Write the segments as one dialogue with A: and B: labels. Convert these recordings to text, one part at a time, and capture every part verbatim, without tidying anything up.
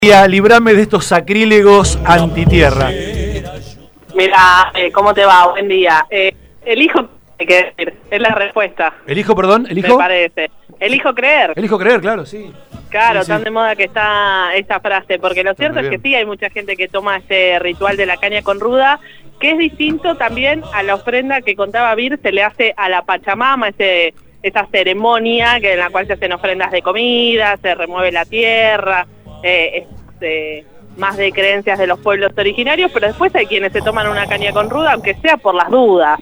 A: Librame de estos sacrílegos antitierra.
B: Mira, eh, ¿cómo te va? Buen día. Eh, elijo creer, es la respuesta.
A: ¿Elijo, perdón? ¿Elijo?
B: Me parece. Elijo creer.
A: Elijo creer, claro, sí.
B: Claro,
A: sí, sí.
B: Tan de moda que está esta frase, porque lo
A: Está
B: cierto es que sí, hay mucha gente que toma este ritual de la caña con ruda, que es distinto también a la ofrenda que contaba Vir, se le hace a la Pachamama, ese, esa ceremonia que en la cual se hacen ofrendas de comida, se remueve la tierra, eh, es eh, más de creencias de los pueblos originarios, pero después hay quienes se toman una caña con ruda, aunque sea por las dudas.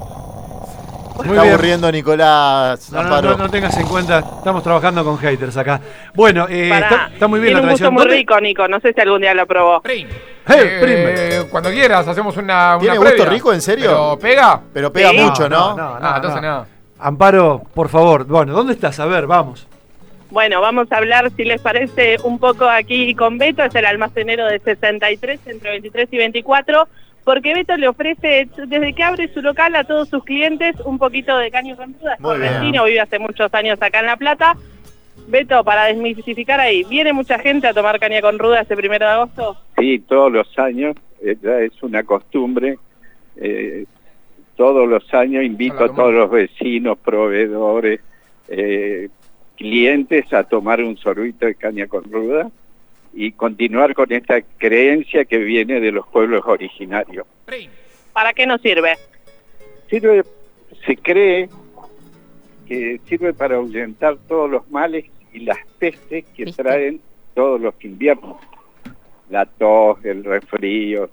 C: Se está aburriendo Nicolás.
A: No, no, no, no tengas en cuenta, estamos trabajando con haters acá. Bueno, eh, está, está muy bien
B: Tiene
A: la tradición.
B: un gusto muy rico, Nico, no sé si algún día lo probó.
D: Prim.
A: Hey,
D: eh, cuando quieras, hacemos una, una
C: ¿Tiene
D: previa.
C: gusto rico, en serio?
D: ¿Pero pega?
C: Pero pega
B: Sí.
C: mucho, ¿no?
A: No, no,
D: Ah, entonces
A: no.
D: nada.
A: Amparo, por favor. Bueno, ¿dónde estás? A ver, vamos.
B: Bueno, vamos a hablar, si les parece, un poco aquí con Beto, es el almacenero de sesenta y tres, entre veintitrés y veinticuatro, porque Beto le ofrece, desde que abre su local a todos sus clientes, un poquito de caña con ruda. Es
C: Muy bien.
B: correntino, vive hace muchos años acá en La Plata. Beto, para desmitificar ahí, ¿viene mucha gente a tomar caña con ruda este primero de agosto?
E: Sí, todos los años, eh, ya es una costumbre. Eh, todos los años invito a todos los vecinos, proveedores, eh, clientes a tomar un sorbito de caña con ruda y continuar con esta creencia que viene de los pueblos originarios.
D: Prim.
B: ¿Para qué nos sirve?
E: Sirve, se cree que sirve para ahuyentar todos los males y las pestes que
F: ¿Viste?
E: traen todos los inviernos. La tos, el resfrío,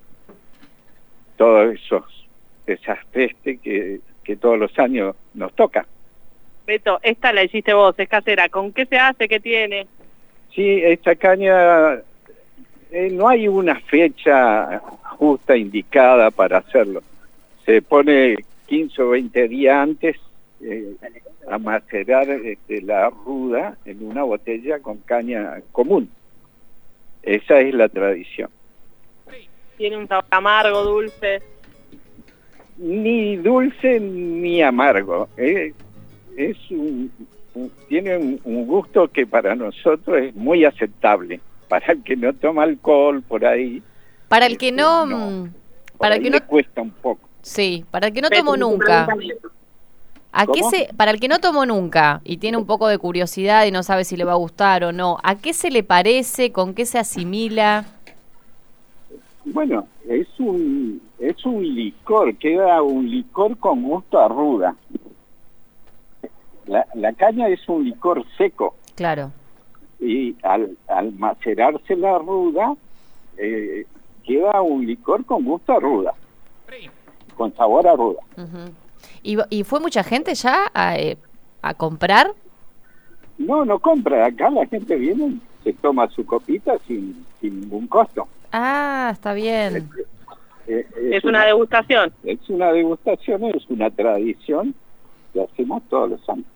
E: todos esos esas pestes que, que todos los años nos tocan.
B: Beto, esta la hiciste vos, es casera. ¿Con qué se hace? ¿Qué tiene?
E: Sí, esta caña, eh, no hay una fecha justa indicada para hacerlo. Se pone quince o veinte días antes eh, a macerar este, la ruda en una botella con caña común. Esa es la tradición.
B: ¿Tiene un sabor amargo, dulce?
E: Ni dulce ni amargo. Eh, es un, un- tiene un, un gusto que para nosotros es muy aceptable. Para el que no toma alcohol por ahí,
F: Para el que no,
E: No.
F: mm,
E: por
F: para
E: ahí
F: el que
E: le
F: no,
E: cuesta un poco.
F: sí, para el que no
B: Beto,
F: tomó
B: tu
F: nunca.
B: pregunta.
F: ¿A qué
E: ¿Cómo?
F: se, para el que no tomó nunca y tiene un poco de curiosidad y no sabe si le va a gustar o no, ¿a qué se le parece? ¿Con qué se asimila?
E: Bueno, es un es un licor, queda un licor con gusto a ruda. La, la caña es un licor seco
F: Claro.
E: y al, al macerarse la ruda eh, queda un licor con gusto a ruda,
D: Prim.
E: con sabor a ruda.
F: Ujú. ¿Y, ¿Y fue mucha gente ya a, eh, a comprar?
E: No, no compra, acá la gente viene, se toma su copita sin, sin ningún costo.
F: Ah, está bien.
E: Eh,
B: Es una degustación.
E: Es una degustación, es una tradición que hacemos todos los años.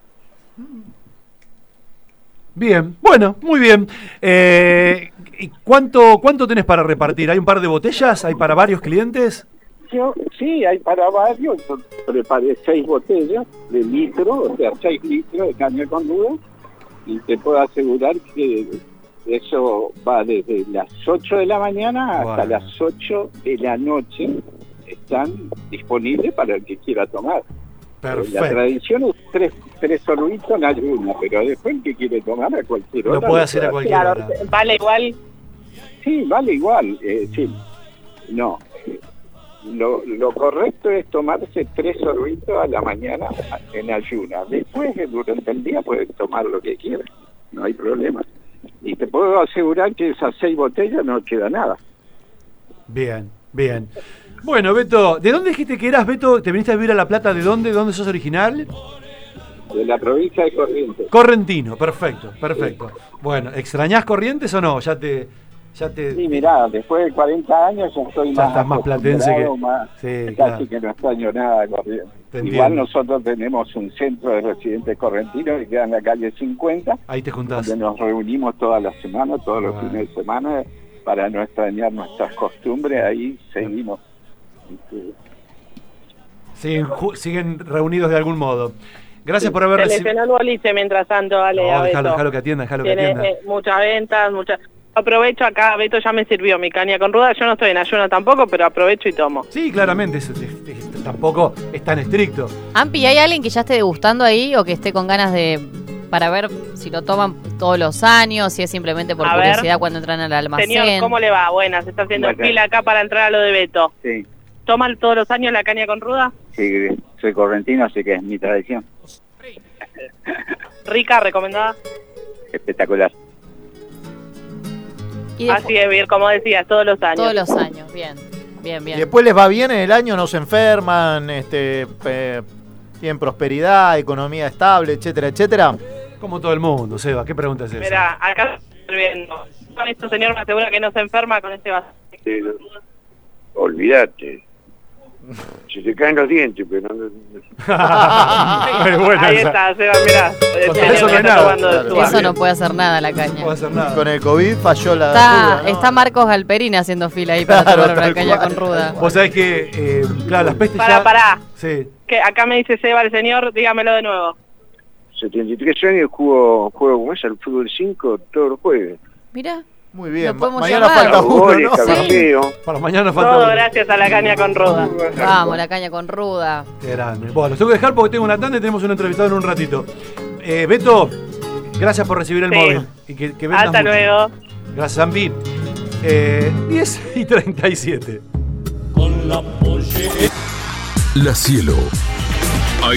A: Bien, bueno, muy bien. Eh, ¿y cuánto, cuánto tenés para repartir? ¿Hay un par de botellas? ¿Hay para varios clientes?
E: Yo, sí, hay para varios. Yo preparé seis botellas de litro, o sea, seis litros de caña con ruda, y te puedo asegurar que eso va desde las ocho de la mañana hasta
A: Bueno.
E: las ocho de la noche. Están disponibles para el que quiera tomar. La
A: Perfecto.
E: tradición es tres, tres sorbitos en ayuno, pero después el que quiere tomar a cualquier hora.
A: Lo puede hacer a cualquier
B: Claro,
A: hora.
B: vale igual.
E: Sí, vale igual. Eh, sí, no. Lo, lo correcto es tomarse tres sorbitos a la mañana en ayuna. Después, eh, durante el día, puedes tomar lo que quieras. No hay problema. Y te puedo asegurar que esas seis botellas no queda nada.
A: Bien, bien. Bueno, Beto, ¿de dónde dijiste que eras, Beto? ¿Te viniste a vivir a La Plata? ¿De dónde? ¿De dónde sos original?
E: De la provincia de Corrientes.
A: Correntino, perfecto, perfecto. Bueno, ¿extrañás Corrientes o no? Ya te... Ya te
E: Sí, mirá, después de cuarenta años ya estoy
A: Ya
E: más
A: estás más platense que-
E: acostumbrado, más-
A: sí,
E: casi
A: claro.
E: que no extraño nada de Corrientes.
A: Te
E: Igual
A: entiendo.
E: nosotros tenemos un centro de residentes correntinos que queda en la calle cincuenta,
A: Ahí te juntás.
E: donde nos reunimos todas las semanas, todos los
A: Bueno.
E: fines de semana, para no extrañar nuestras costumbres. Ahí seguimos. Este,
A: Siguen, ju- siguen reunidos de algún modo. Gracias por haber
B: Se le
A: recibido...
B: llenó el boliche mientras tanto, Ale.
A: No,
B: a
A: déjalo,
B: Beto.
A: déjalo que atienda, déjalo que
B: Tiene
A: atienda.
B: eh, muchas ventas, muchas... Aprovecho acá, Beto ya me sirvió mi caña con ruda, yo no estoy en ayuno tampoco, pero aprovecho y tomo.
A: Sí, claramente, eso, es- es- es- tampoco es tan estricto.
F: Ampi, ¿hay alguien que ya esté degustando ahí o que esté con ganas de... para ver si lo toman todos los años, si es simplemente por
B: A ver.
F: curiosidad cuando entran al almacén?
B: Señor, ¿cómo le va? Buenas, se está haciendo
E: Buenas.
B: fila acá para entrar a lo de Beto.
E: Sí,
B: ¿Toman todos los años la caña con ruda?
E: sí, soy correntino, así que es mi tradición.
B: Rica, recomendada.
E: Espectacular.
F: Y después-
B: Así es, bien, como decías, todos los años.
F: todos los años, bien, bien,
C: Y
F: bien.
C: después les va bien en el año, no se enferman, este, eh, tienen prosperidad, economía estable, etcétera, etcétera.
A: Como todo el mundo, Seba, ¿qué pregunta es esa?
B: Mira, acá estoy viendo. Con esto, señor, me asegura que no se enferma con este vaso.
E: Olvídate. Se te caen los dientes, pero no...
A: Es buena
B: Ahí
A: esa.
B: está, Seba, mirá. El
A: Con
B: señor
A: eso no
B: que
A: hay
B: está
A: nada,
B: tomando de
C: claro.
B: su
F: Eso
B: vaso.
F: no puede hacer nada la
A: No
F: caña.
A: puedo hacer nada.
C: Con el COVID falló la
F: Está,
C: ruda, ¿no?
F: está Marcos Galperín haciendo fila ahí para
C: Claro,
F: tomar una
C: tal
F: caña
C: cual.
F: con ruda.
A: Vos sabés que, eh, claro, las pestes
B: Pará,
A: ya...
B: pará.
A: Sí.
B: Que acá me dice Seba el señor, dígamelo de nuevo.
E: setenta y tres años juego, juego como es al fútbol cinco todos los jueves.
F: Mirá,
C: Muy bien,
F: Lo podemos
C: mañana
F: llamar.
C: falta uno,
E: Goles,
C: ¿no?
E: cabeceo.
A: Para mañana falta
B: Todo
A: uno.
B: gracias a la caña con ruda.
F: vamos, la caña con ruda.
A: Qué grande. Bueno, los tengo que dejar porque tengo una tanda y tenemos un entrevistado en un ratito. Eh, Beto, gracias por recibir el
B: Sí.
A: móvil. Y que, que vendas
B: Hasta
A: mucho.
B: luego.
A: Gracias, Zambi. Eh, diez y treinta y siete.
G: La Cielo,